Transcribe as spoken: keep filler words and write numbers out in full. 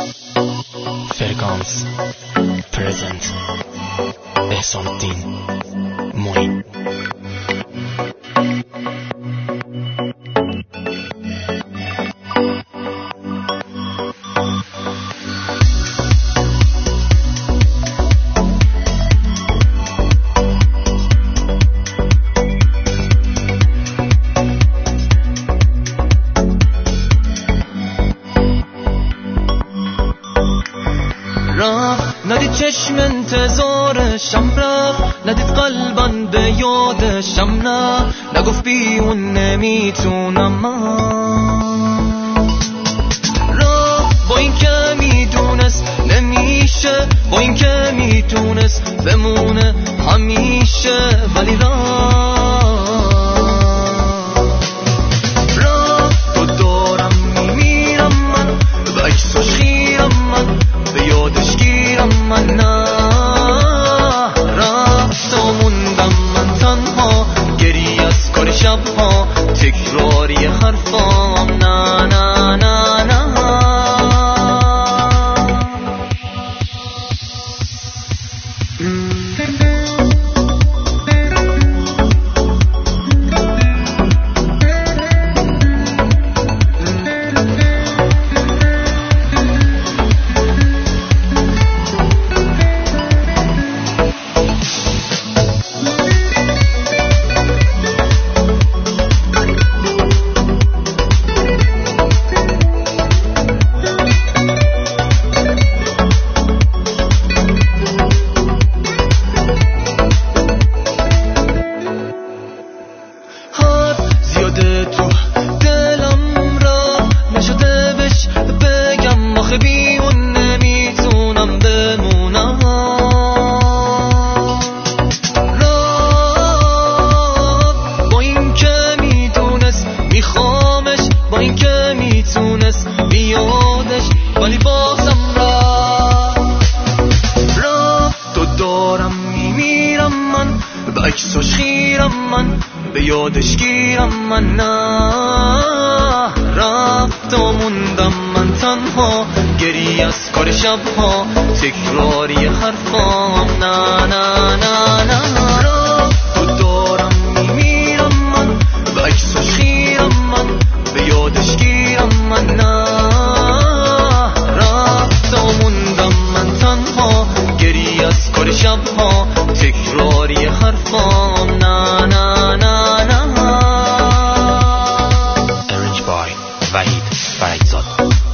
فرکانس پرزنت احسان الدین معین. ندید چشم انتظارشم رفت، ندید قلبم به یادشم نه، نگفت بی اون نمیتونم من رفت، با این که میدونست نمیشه، با این که میدونست بمونه همیشه، ولی رفت رفت تو دارم میمیرم من، به عکسش خیرم من، به یادش گیرم من، نه رفت و موندم من تنها، گریه از کار شبها، تکراری حرفام، نه نه نه نه. تو دلم را نشده بش بگم، آخه بی اون نمیتونم بمونم، رفت با این که میدونست میخوامش، با این که میتونست بیادش، ولی بازم رفت رفت تو دارم میمیرم من، به عکسش خیرم من، به یادش گیرم من، نه رفت و موندم من تنها، گریه از کار شبها، تکراری حرفام، نه نه نه نه. رفت تو دارم میمیرم من، به عکسش خیرم من، به یادش گیرم من، نه رفت و موندم من تنها، گریه از کار شبها، تکراری حرفام، نه نه نه نه. Arranged by Vahid Faradzad.